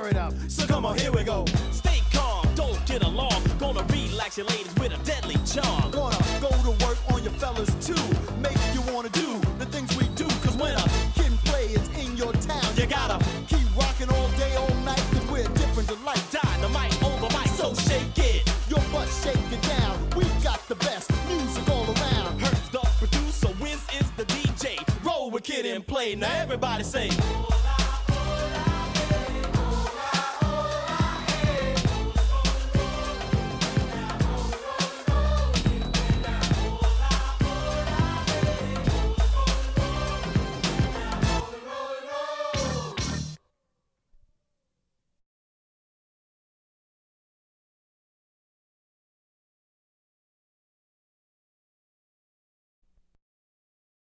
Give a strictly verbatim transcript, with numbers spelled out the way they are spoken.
it up. So come on, here we go. Stay calm, don't get alarmed. Gonna relax your ladies with a deadly charm. Gonna go to work on your fellas too. Make you wanna do the things we do. Cause when a kid and play is in your town, You gotta keep rocking all day, all night. Cause we're different to life. dynamite over mic, so shake it. Your butt shake it down. We got the best music all around. Hurts the producer, Wiz is the D J. Roll with Kid and Play, now everybody say.